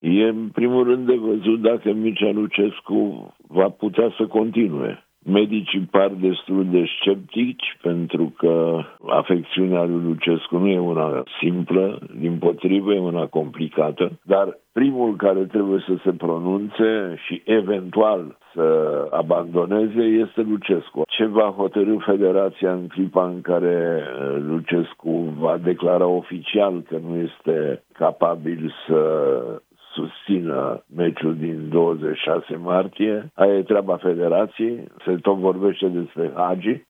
E în primul rând de văzut dacă Mircea Lucescu va putea să continue. Medicii par destul de sceptici pentru că afecțiunea lui Lucescu nu e una simplă, dimpotrivă, e una complicată, dar primul care trebuie să se pronunțe și eventual să abandoneze este Lucescu. Ce va hotărî Federația în clipa în care Lucescu va declara oficial că nu este capabil să susțină meciul din 26 martie. Aia e treaba Federației. Se tot vorbește despre Hagi.